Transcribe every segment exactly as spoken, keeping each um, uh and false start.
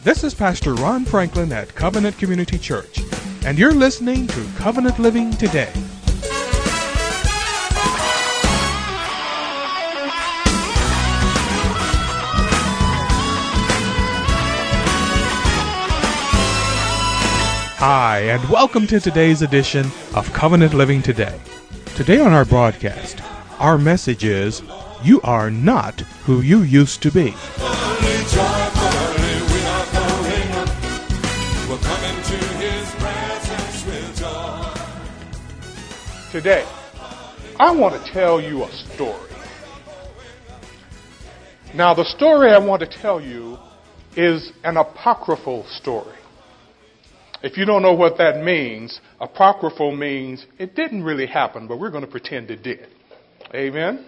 This is Pastor Ron Franklin at Covenant Community Church, and you're listening to Covenant Living Today. Hi, and welcome to today's edition of Covenant Living Today. Today on our broadcast, our message is, you are not who you used to be. Today, I want to tell you a story. Now, the story I want to tell you is an apocryphal story. If you don't know what that means, apocryphal means it didn't really happen, but we're going to pretend it did. Amen?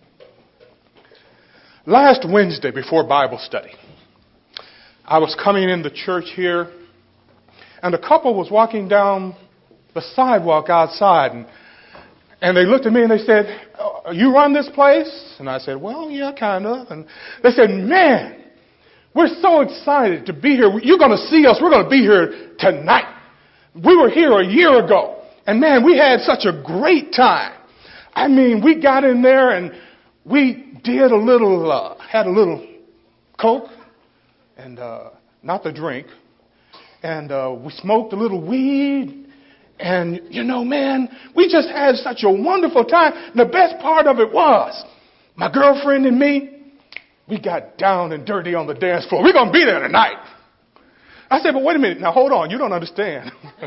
Last Wednesday before Bible study, I was coming in the church here, and a couple was walking down the sidewalk outside, and, and they looked at me and they said, oh, you run this place? And I said, well, yeah, kind of. And they said, man, we're so excited to be here. You're going to see us. We're going to be here tonight. We were here a year ago. And man, we had such a great time. I mean, we got in there and we did a little, uh, had a little Coke and uh, not the drink. And uh, we smoked a little weed. And, you know, man, we just had such a wonderful time. And the best part of it was my girlfriend and me, we got down and dirty on the dance floor. We're going to be there tonight. I said, but wait a minute. Now, hold on. You don't understand.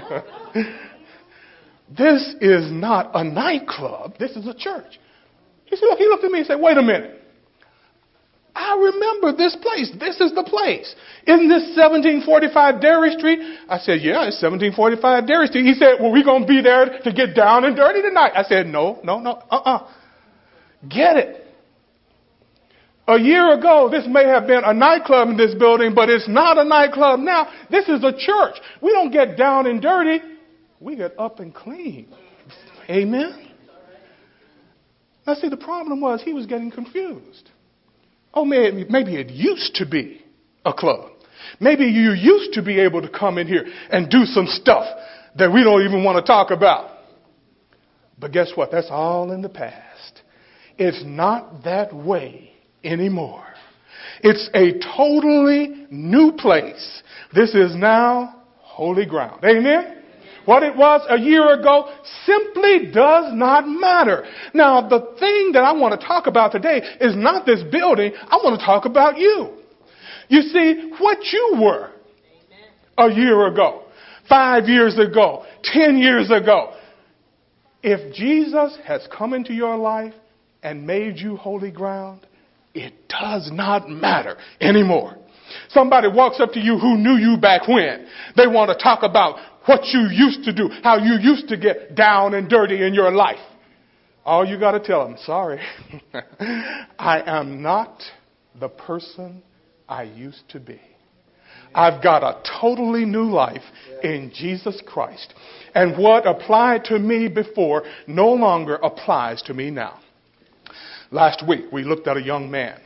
This is not a nightclub. This is a church. He said, look, he looked at me and said, wait a minute. I remember this place. This is the place. Isn't this seventeen forty-five Derry Street? I said, yeah, it's seventeen forty-five Derry Street. He said, well, we're going to be there to get down and dirty tonight. I said, no, no, no, uh-uh. Get it. A year ago, this may have been a nightclub in this building, but it's not a nightclub now. This is a church. We don't get down and dirty. We get up and clean. Amen? Now, see, the problem was he was getting confused. Oh, maybe, maybe it used to be a club. Maybe you used to be able to come in here and do some stuff that we don't even want to talk about. But guess what? That's all in the past. It's not that way anymore. It's a totally new place. This is now holy ground. Amen? What it was a year ago simply does not matter. Now, the thing that I want to talk about today is not this building. I want to talk about you. You see, what you were a year ago, five years ago, ten years ago. If Jesus has come into your life and made you holy ground, it does not matter anymore. Somebody walks up to you who knew you back when. They want to talk about what you used to do, how you used to get down and dirty in your life. All you got to tell them, sorry, I am not the person I used to be. I've got a totally new life in Jesus Christ. And what applied to me before no longer applies to me now. Last week, we looked at a young man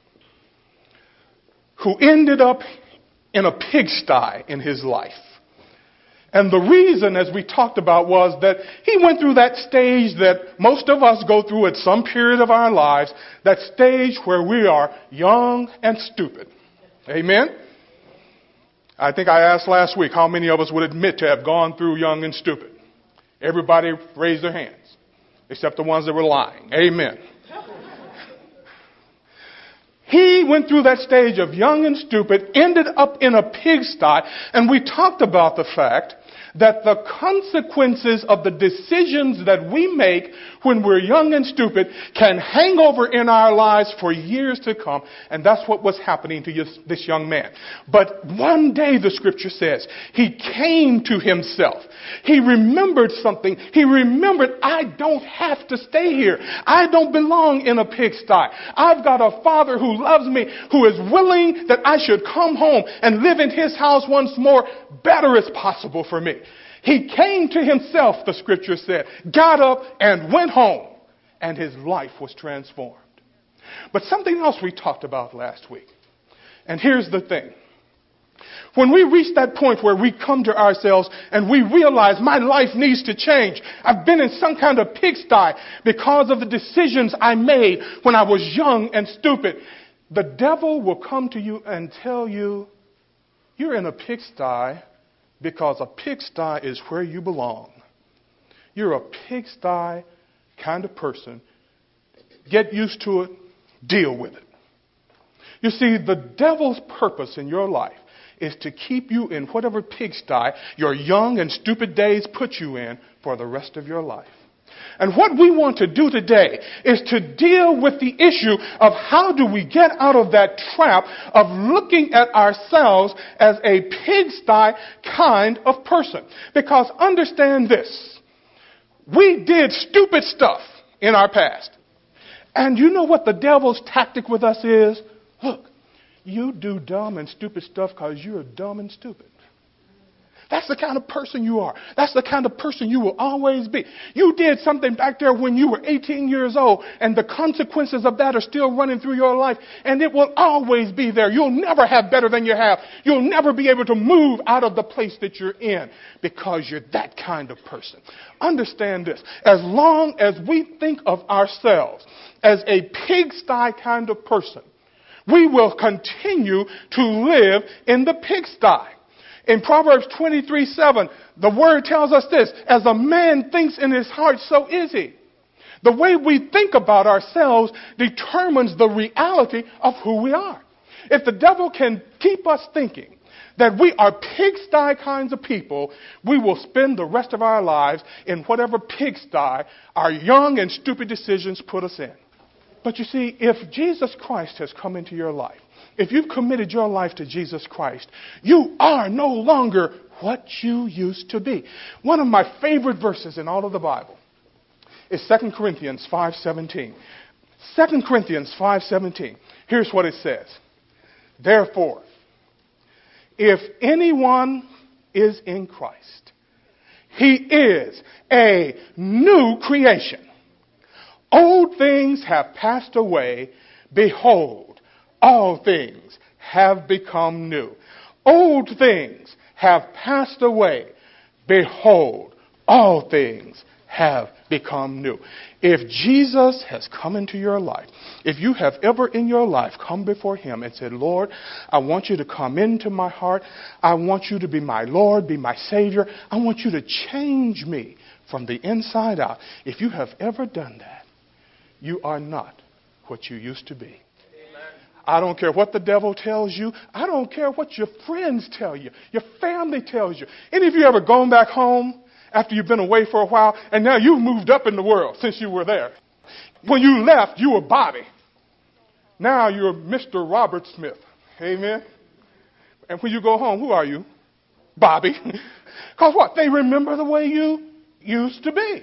who ended up in a pigsty in his life. And the reason, as we talked about, was that he went through that stage that most of us go through at some period of our lives, that stage where we are young and stupid. Amen? I think I asked last week how many of us would admit to have gone through young and stupid. Everybody raised their hands, except the ones that were lying. Amen. He went through that stage of young and stupid, ended up in a pigsty, and we talked about the fact that the consequences of the decisions that we make when we're young and stupid can hang over in our lives for years to come. And that's what was happening to this young man. But one day, the scripture says, he came to himself. He remembered something. He remembered, I don't have to stay here. I don't belong in a pigsty. I've got a father who loves me, who is willing that I should come home and live in his house once more. Better is possible for me. He came to himself, the scripture said, got up and went home, and his life was transformed. But something else we talked about last week. And here's the thing. When we reach that point where we come to ourselves and we realize my life needs to change. I've been in some kind of pigsty because of the decisions I made when I was young and stupid. The devil will come to you and tell you, you're in a pigsty because a pigsty is where you belong. You're a pigsty kind of person. Get used to it. Deal with it. You see, the devil's purpose in your life is to keep you in whatever pigsty your young and stupid days put you in for the rest of your life. And what we want to do today is to deal with the issue of how do we get out of that trap of looking at ourselves as a pigsty kind of person. Because understand this, we did stupid stuff in our past. And you know what the devil's tactic with us is? Look, you do dumb and stupid stuff because you're dumb and stupid. That's the kind of person you are. That's the kind of person you will always be. You did something back there when you were eighteen years old, and the consequences of that are still running through your life, and it will always be there. You'll never have better than you have. You'll never be able to move out of the place that you're in because you're that kind of person. Understand this. As long as we think of ourselves as a pigsty kind of person, we will continue to live in the pigsty. In Proverbs twenty-three seven, the word tells us this, as a man thinks in his heart, so is he. The way we think about ourselves determines the reality of who we are. If the devil can keep us thinking that we are pigsty kinds of people, we will spend the rest of our lives in whatever pigsty our young and stupid decisions put us in. But you see, if Jesus Christ has come into your life, if you've committed your life to Jesus Christ, you are no longer what you used to be. One of my favorite verses in all of the Bible is Second Corinthians five seventeen. Second Corinthians five seventeen. Here's what it says. Therefore, if anyone is in Christ, he is a new creation. Old things have passed away. Behold, all things have become new. Old things have passed away. Behold, all things have become new. If Jesus has come into your life, if you have ever in your life come before him and said, Lord, I want you to come into my heart. I want you to be my Lord, be my Savior. I want you to change me from the inside out. If you have ever done that, you are not what you used to be. I don't care what the devil tells you. I don't care what your friends tell you, your family tells you. Any of you ever gone back home after you've been away for a while and now you've moved up in the world since you were there? When you left, you were Bobby. Now you're Mister Robert Smith. Amen. And when you go home, who are you? Bobby. Because what? They remember the way you used to be.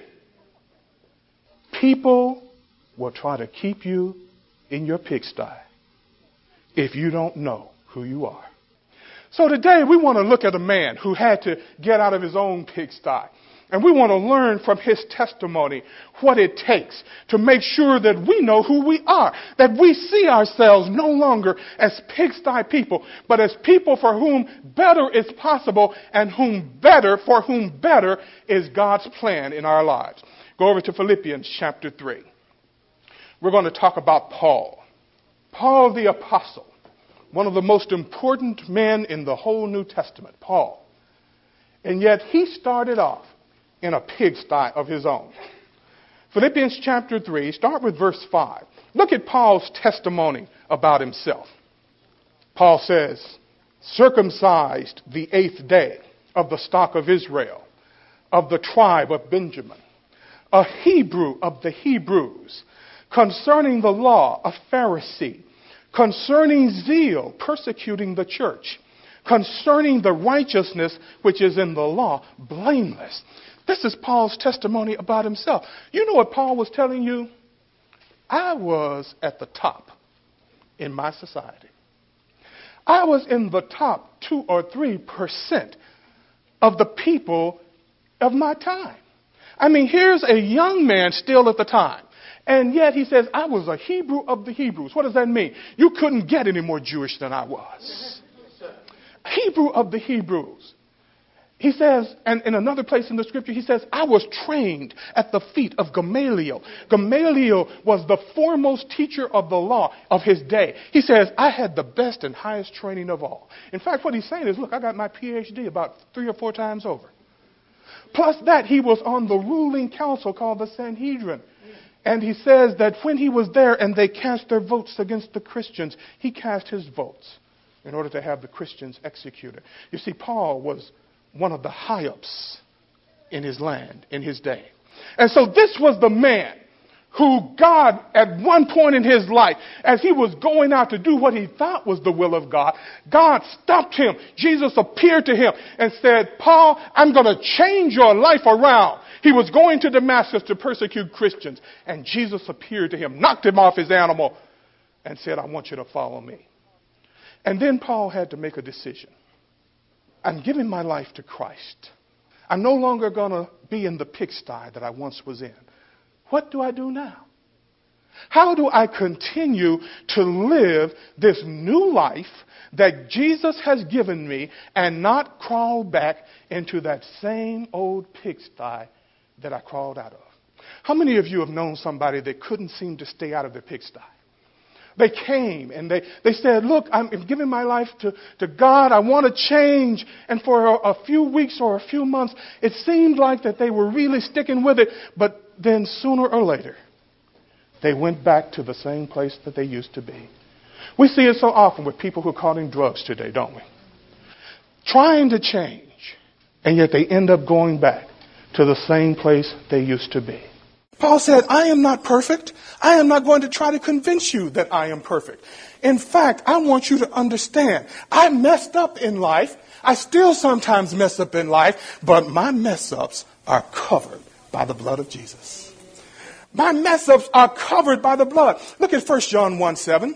People will try to keep you in your pigsty if you don't know who you are. So today we want to look at a man who had to get out of his own pigsty. And we want to learn from his testimony what it takes to make sure that we know who we are. That we see ourselves no longer as pigsty people, but as people for whom better is possible and whom better, for whom better is God's plan in our lives. Go over to Philippians chapter three. We're going to talk about Paul. Paul the Apostle, one of the most important men in the whole New Testament, Paul. And yet he started off in a pigsty of his own. Philippians chapter three, start with verse five. Look at Paul's testimony about himself. Paul says, circumcised the eighth day of the stock of Israel, of the tribe of Benjamin, a Hebrew of the Hebrews, concerning the law, a Pharisee, concerning zeal, persecuting the church, concerning the righteousness which is in the law, blameless. This is Paul's testimony about himself. You know what Paul was telling you? I was at the top in my society. I was in the top two or three percent of the people of my time. I mean, here's a young man still at the time. And yet he says, I was a Hebrew of the Hebrews. What does that mean? You couldn't get any more Jewish than I was. Hebrew of the Hebrews. He says, and in another place in the scripture, he says, I was trained at the feet of Gamaliel. Gamaliel was the foremost teacher of the law of his day. He says, I had the best and highest training of all. In fact, what he's saying is, look, I got my P H D about three or four times over. Plus that, he was on the ruling council called the Sanhedrin. And he says that when he was there and they cast their votes against the Christians, he cast his votes in order to have the Christians executed. You see, Paul was one of the high-ups in his land, in his day. And so this was the man who God, at one point in his life, as he was going out to do what he thought was the will of God, God stopped him. Jesus appeared to him and said, Paul, I'm going to change your life around. He was going to Damascus to persecute Christians. And Jesus appeared to him, knocked him off his animal, and said, I want you to follow me. And then Paul had to make a decision. I'm giving my life to Christ. I'm no longer going to be in the pigsty that I once was in. What do I do now? How do I continue to live this new life that Jesus has given me and not crawl back into that same old pigsty that I crawled out of? How many of you have known somebody that couldn't seem to stay out of their pigsty? They came and they, they said, look, I'm giving my life to, to God. I want to change. And for a, a few weeks or a few months, it seemed like that they were really sticking with it. But then sooner or later, they went back to the same place that they used to be. We see it so often with people who are caught in drugs today, don't we? Trying to change, and yet they end up going back to the same place they used to be. Paul said, I am not perfect. I am not going to try to convince you that I am perfect. In fact, I want you to understand, I messed up in life. I still sometimes mess up in life, but my mess ups are covered by the blood of Jesus. My mess ups are covered by the blood. Look at First John one seven.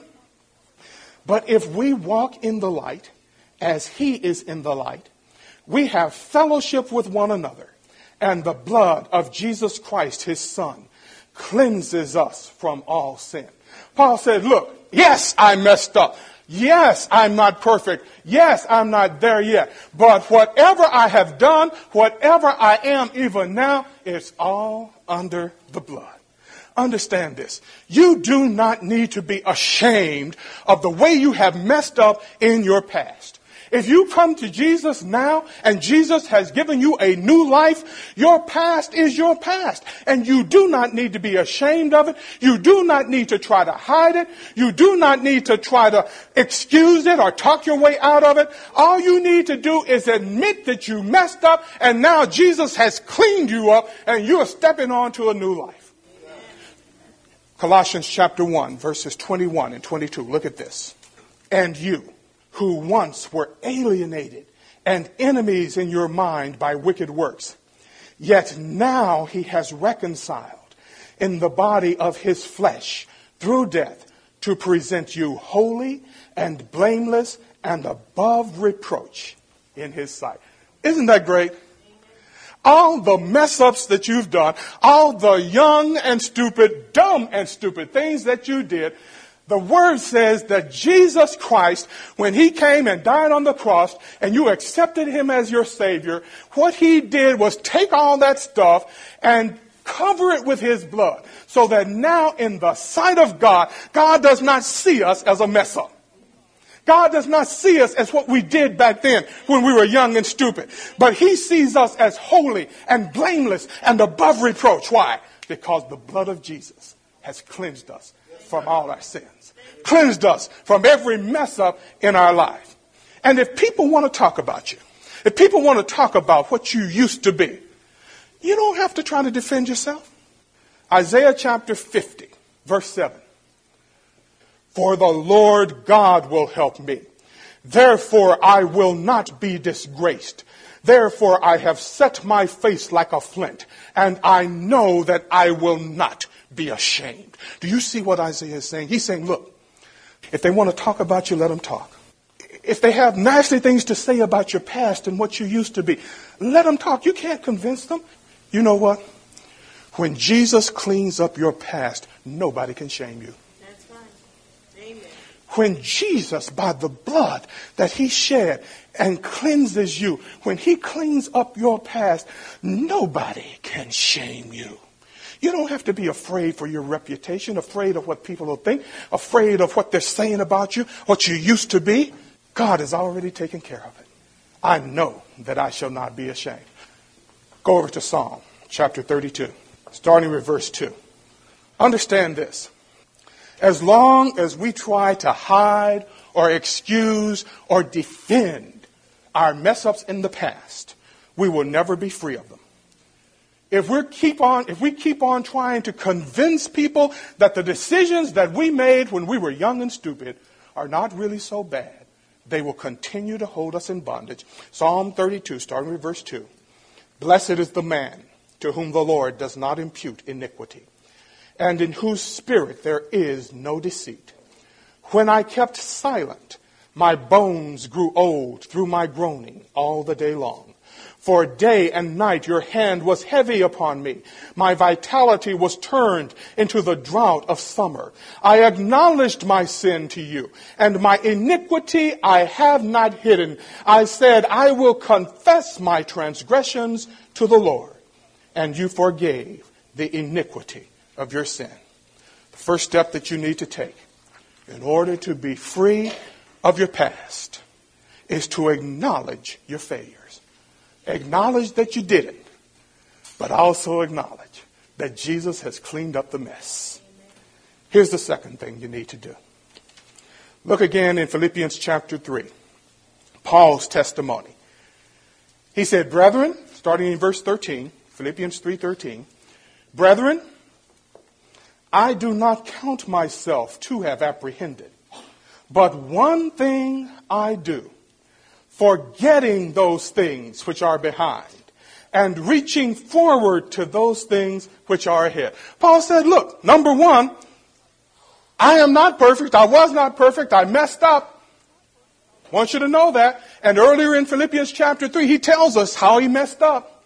But if we walk in the light as he is in the light, we have fellowship with one another. And the blood of Jesus Christ, his son, cleanses us from all sin. Paul said, look, yes, I messed up. Yes, I'm not perfect. Yes, I'm not there yet. But whatever I have done, whatever I am even now, it's all under the blood. Understand this. You do not need to be ashamed of the way you have messed up in your past. If you come to Jesus now and Jesus has given you a new life, your past is your past. And you do not need to be ashamed of it. You do not need to try to hide it. You do not need to try to excuse it or talk your way out of it. All you need to do is admit that you messed up and now Jesus has cleaned you up and you are stepping on to a new life. Colossians chapter one, verses twenty-one and twenty-two. Look at this. And you, who once were alienated and enemies in your mind by wicked works, yet now he has reconciled in the body of his flesh through death to present you holy and blameless and above reproach in his sight. Isn't that great? All the mess ups that you've done, all the young and stupid, dumb and stupid things that you did, the word says that Jesus Christ, when he came and died on the cross and you accepted him as your Savior, what he did was take all that stuff and cover it with his blood so that now in the sight of God, God does not see us as a mess up. God does not see us as what we did back then when we were young and stupid, but he sees us as holy and blameless and above reproach. Why? Because the blood of Jesus has cleansed us from all our sins, cleansed us from every mess up in our life. And if people want to talk about you, if people want to talk about what you used to be, you don't have to try to defend yourself. Isaiah chapter fifty, verse seven. For the Lord God will help me. Therefore I will not be disgraced. Therefore I have set my face like a flint, and I know that I will not be ashamed. Do you see what Isaiah is saying? He's saying, look, if they want to talk about you, let them talk. If they have nasty things to say about your past and what you used to be, let them talk. You can't convince them. You know what? When Jesus cleans up your past, nobody can shame you. That's right. Amen. When Jesus, by the blood that he shed and cleanses you, when he cleans up your past, nobody can shame you. You don't have to be afraid for your reputation, afraid of what people will think, afraid of what they're saying about you, what you used to be. God has already taken care of it. I know that I shall not be ashamed. Go over to Psalm chapter thirty-two, starting with verse two. Understand this. As long as we try to hide or excuse or defend our mess-ups in the past, we will never be free of them. If we keep on, if we keep on trying to convince people that the decisions that we made when we were young and stupid are not really so bad, they will continue to hold us in bondage. Psalm thirty-two, starting with verse two. Blessed is the man to whom the Lord does not impute iniquity, and in whose spirit there is no deceit. When I kept silent, my bones grew old through my groaning all the day long. For day and night your hand was heavy upon me. My vitality was turned into the drought of summer. I acknowledged my sin to you, and my iniquity I have not hidden. I said, I will confess my transgressions to the Lord, and you forgave the iniquity of your sin. The first step that you need to take in order to be free of your past is to acknowledge your failures. Acknowledge that you did it, but also acknowledge that Jesus has cleaned up the mess. Here's the second thing you need to do. Look again in Philippians chapter three, Paul's testimony. He said, brethren, starting in verse thirteen, Philippians three thirteen, brethren, I do not count myself to have apprehended, but one thing I do, forgetting those things which are behind and reaching forward to those things which are ahead. Paul said, look, number one, I am not perfect. I was not perfect. I messed up. I want you to know that. And earlier in Philippians chapter three, he tells us how he messed up.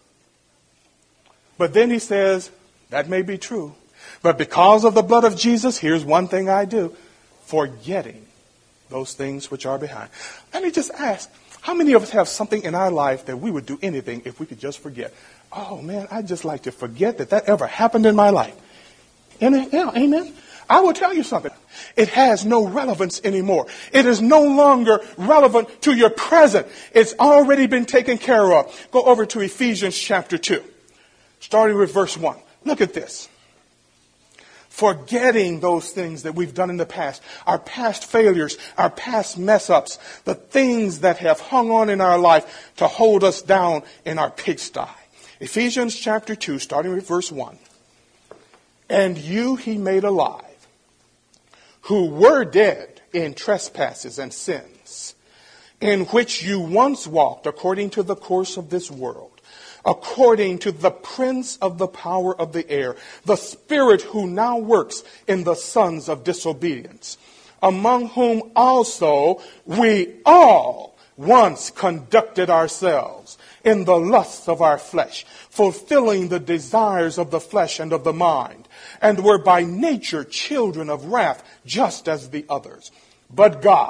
But then he says, that may be true, but because of the blood of Jesus, here's one thing I do, forgetting those things which are behind. Let me just ask, how many of us have something in our life that we would do anything if we could just forget? Oh, man, I'd just like to forget that that ever happened in my life. And, yeah, amen. I will tell you something. It has no relevance anymore. It is no longer relevant to your present. It's already been taken care of. Go over to Ephesians chapter two, starting with verse one. Look at this. Forgetting those things that we've done in the past, our past failures, our past mess-ups, the things that have hung on in our life to hold us down in our pigsty. Ephesians chapter two, starting with verse one. And you he made alive, who were dead in trespasses and sins, in which you once walked according to the course of this world, according to the prince of the power of the air, the spirit who now works in the sons of disobedience, among whom also we all once conducted ourselves in the lusts of our flesh, fulfilling the desires of the flesh and of the mind, and were by nature children of wrath, just as the others. But God,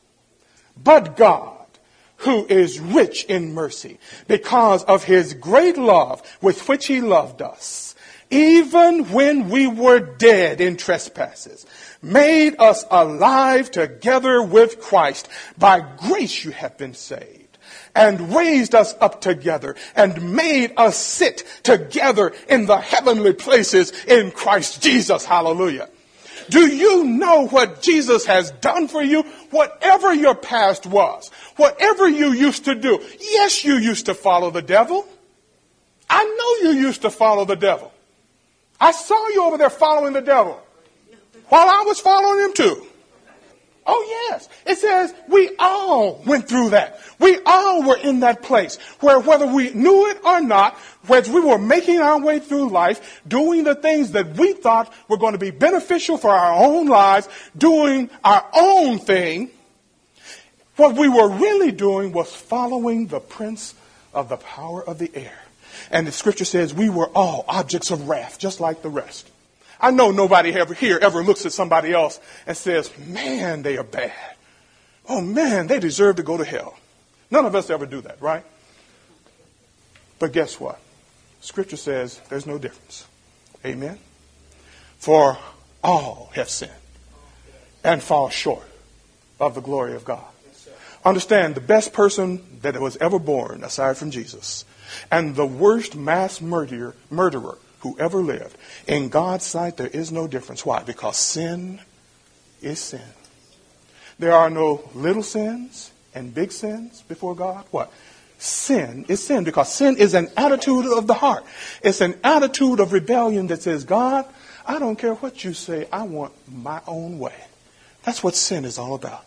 but God, who is rich in mercy, because of his great love with which he loved us, even when we were dead in trespasses, made us alive together with Christ. By grace you have been saved, and raised us up together, and made us sit together in the heavenly places in Christ Jesus. Hallelujah. Do you know what Jesus has done for you? Whatever your past was, whatever you used to do. Yes, you used to follow the devil. I know you used to follow the devil. I saw you over there following the devil while I was following him too. Oh, yes. It says we all went through that. We all were in that place where whether we knew it or not, as we were making our way through life, doing the things that we thought were going to be beneficial for our own lives, doing our own thing, what we were really doing was following the prince of the power of the air. And the scripture says we were all objects of wrath, just like the rest. I know nobody ever here ever looks at somebody else and says, man, they are bad. Oh, man, they deserve to go to hell. None of us ever do that, right? But guess what? Scripture says there's no difference. Amen? For all have sinned and fall short of the glory of God. Understand, the best person that was ever born, aside from Jesus, and the worst mass murderer, murderer who ever lived, in God's sight there is no difference. Why? Because sin is sin. There are no little sins and big sins before God. What? Sin is sin, because sin is an attitude of the heart. It's an attitude of rebellion that says, God, I don't care what you say. I want my own way. That's what sin is all about.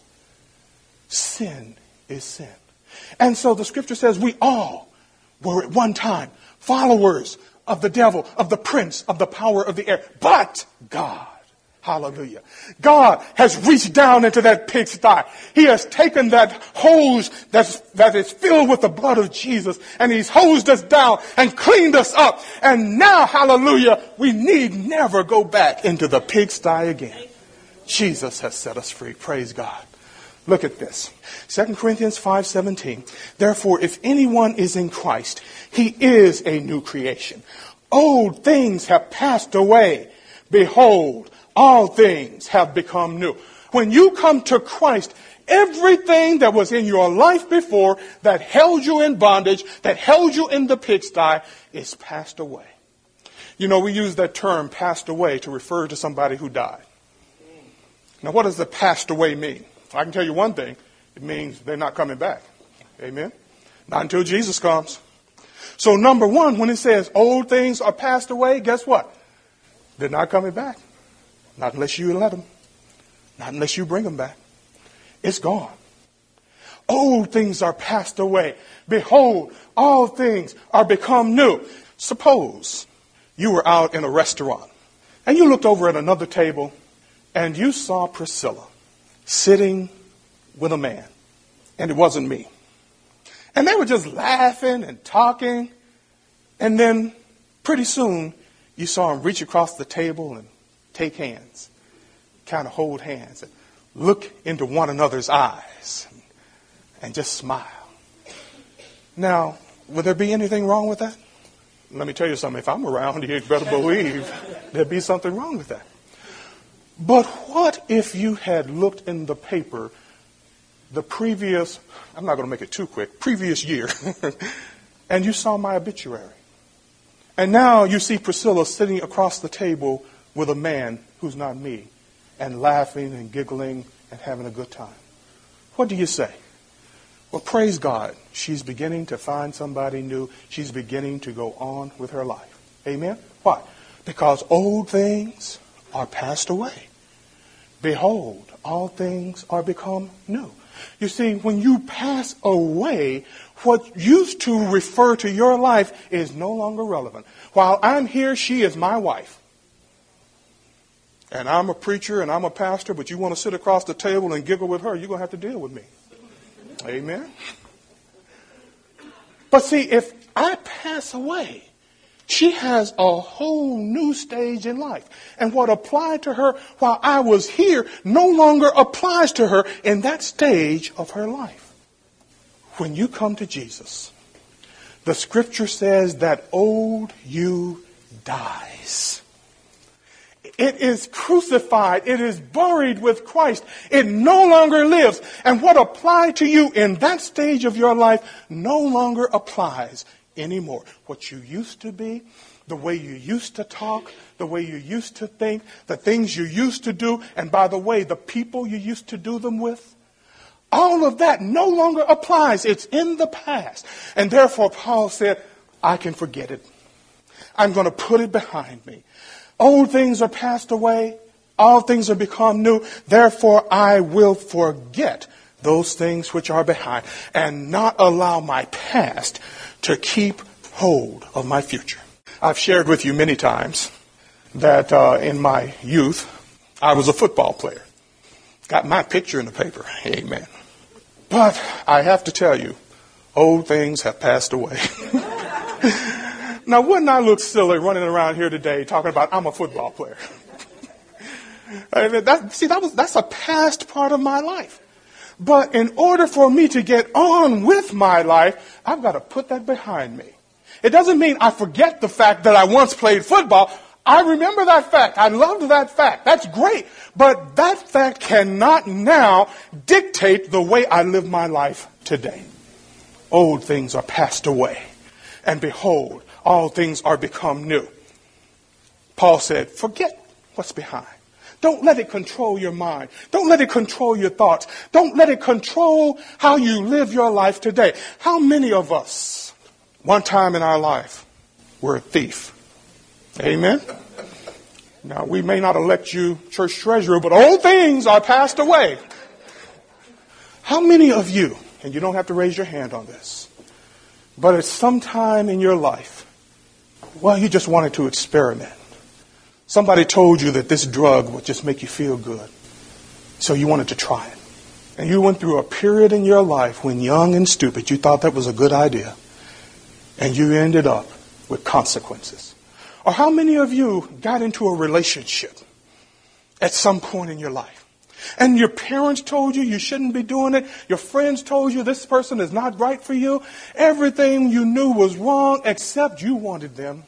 Sin is sin. And so the scripture says we all were at one time followers of the devil, of the prince, of the power of the air. But God, hallelujah, God has reached down into that pigsty. He has taken that hose that's, that is filled with the blood of Jesus, and he's hosed us down and cleaned us up. And now, hallelujah, we need never go back into the pigsty again. Jesus has set us free. Praise God. Look at this. Second Corinthians five seventeen. Therefore, if anyone is in Christ, he is a new creation. Old things have passed away. Behold, all things have become new. When you come to Christ, everything that was in your life before that held you in bondage, that held you in the pigsty, is passed away. You know, we use that term passed away to refer to somebody who died. Now, what does the passed away mean? I can tell you one thing. It means they're not coming back. Amen? Not until Jesus comes. So number one, when it says old things are passed away, guess what? They're not coming back. Not unless you let them. Not unless you bring them back. It's gone. Old things are passed away. Behold, all things are become new. Suppose you were out in a restaurant and you looked over at another table and you saw Priscilla sitting with a man. And it wasn't me. And they were just laughing and talking. And then pretty soon you saw them reach across the table and take hands. Kind of hold hands and look into one another's eyes. And just smile. Now, would there be anything wrong with that? Let me tell you something. If I'm around, you better believe there'd be something wrong with that. But what if you had looked in the paper the previous, I'm not going to make it too quick, previous year, and you saw my obituary. And now you see Priscilla sitting across the table with a man who's not me, and laughing and giggling and having a good time. What do you say? Well, praise God. She's beginning to find somebody new. She's beginning to go on with her life. Amen? Why? Because old things are passed away. Behold, all things are become new. You see, when you pass away, what used to refer to your life is no longer relevant. While I'm here, she is my wife. And I'm a preacher and I'm a pastor, but you want to sit across the table and giggle with her, you're going to have to deal with me. Amen? But see, if I pass away, she has a whole new stage in life. And what applied to her while I was here no longer applies to her in that stage of her life. When you come to Jesus, the scripture says that old you dies. It is crucified. It is buried with Christ. It no longer lives. And what applied to you in that stage of your life no longer applies anymore. What you used to be, the way you used to talk, the way you used to think, the things you used to do, and by the way, the people you used to do them with, all of that no longer applies. It's in the past. And therefore, Paul said, I can forget it. I'm going to put it behind me. Old things are passed away. All things are become new. Therefore, I will forget those things which are behind and not allow my past to keep hold of my future. I've shared with you many times that uh, in my youth, I was a football player. Got my picture in the paper. Amen. But I have to tell you, old things have passed away. Now, wouldn't I look silly running around here today talking about I'm a football player? I mean, that, see, that was, that's a past part of my life. But in order for me to get on with my life, I've got to put that behind me. It doesn't mean I forget the fact that I once played football. I remember that fact. I loved that fact. That's great. But that fact cannot now dictate the way I live my life today. Old things are passed away. And behold, all things are become new. Paul said, forget what's behind. Don't let it control your mind. Don't let it control your thoughts. Don't let it control how you live your life today. How many of us, one time in our life, were a thief? Amen? Now, we may not elect you church treasurer, but old things are passed away. How many of you, and you don't have to raise your hand on this, but at some time in your life, well, you just wanted to experiment. Somebody told you that this drug would just make you feel good. So you wanted to try it. And you went through a period in your life when young and stupid, you thought that was a good idea. And you ended up with consequences. Or how many of you got into a relationship at some point in your life? And your parents told you you shouldn't be doing it. Your friends told you this person is not right for you. Everything you knew was wrong except you wanted them.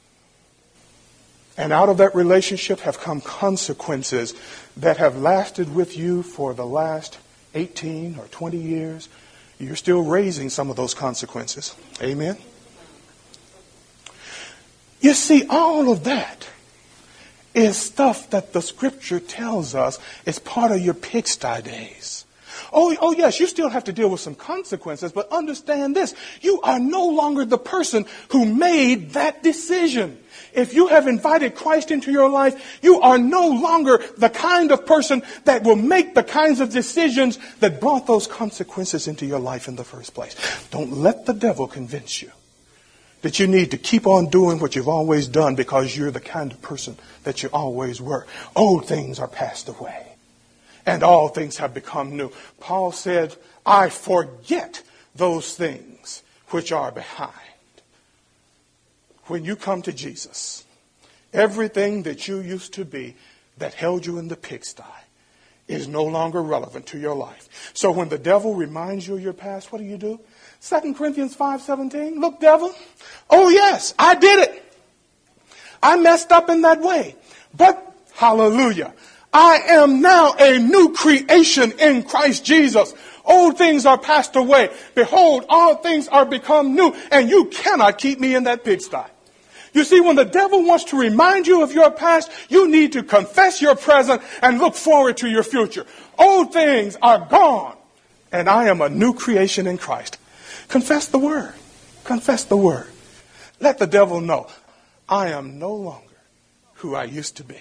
And out of that relationship have come consequences that have lasted with you for the last eighteen or twenty years. You're still raising some of those consequences. Amen? You see, all of that is stuff that the scripture tells us is part of your pigsty days. Oh, oh yes, you still have to deal with some consequences, but understand this. You are no longer the person who made that decision. If you have invited Christ into your life, you are no longer the kind of person that will make the kinds of decisions that brought those consequences into your life in the first place. Don't let the devil convince you that you need to keep on doing what you've always done because you're the kind of person that you always were. Old things are passed away, and all things have become new. Paul said, I forget those things which are behind. When you come to Jesus, everything that you used to be that held you in the pigsty is no longer relevant to your life. So when the devil reminds you of your past, what do you do? Second Corinthians five seventeen, look, devil, oh yes, I did it. I messed up in that way. But, hallelujah, I am now a new creation in Christ Jesus. Old things are passed away. Behold, all things are become new. And you cannot keep me in that pigsty. You see, when the devil wants to remind you of your past, you need to confess your present and look forward to your future. Old things are gone, and I am a new creation in Christ. Confess the word. Confess the word. Let the devil know, I am no longer who I used to be.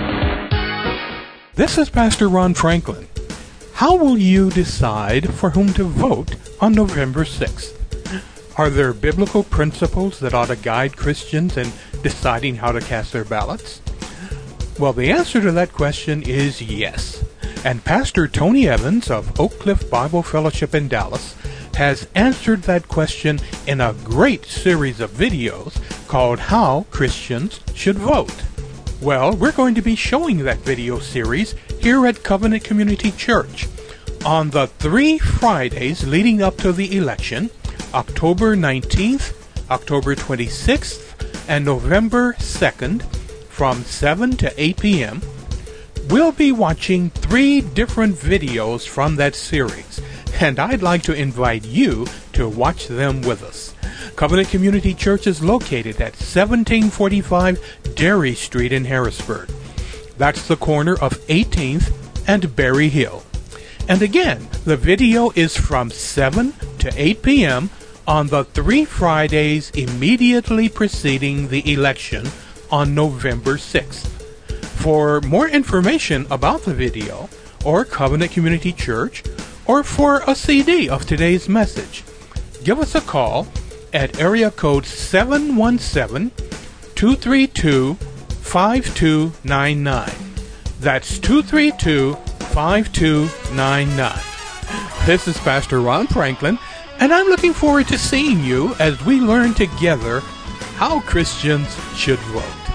This is Pastor Ron Franklin. How will you decide for whom to vote on November sixth? Are there biblical principles that ought to guide Christians in deciding how to cast their ballots? Well, the answer to that question is yes. And Pastor Tony Evans of Oak Cliff Bible Fellowship in Dallas has answered that question in a great series of videos called How Christians Should Vote. Well, we're going to be showing that video series here at Covenant Community Church on the three Fridays leading up to the election, October nineteenth, October twenty-sixth, and November second from seven to eight p.m. We'll be watching three different videos from that series, and I'd like to invite you to watch them with us. Covenant Community Church is located at seventeen forty-five Derry Street in Harrisburg. That's the corner of eighteenth and Berry Hill. And again, the video is from seven to eight p.m. on the three Fridays immediately preceding the election on November sixth. For more information about the video, or Covenant Community Church, or for a C D of today's message, give us a call at area code seven one seven, two three two, five two nine nine. That's two three two, five two nine nine. This is Pastor Ron Franklin, and I'm looking forward to seeing you as we learn together How Christians Should Vote.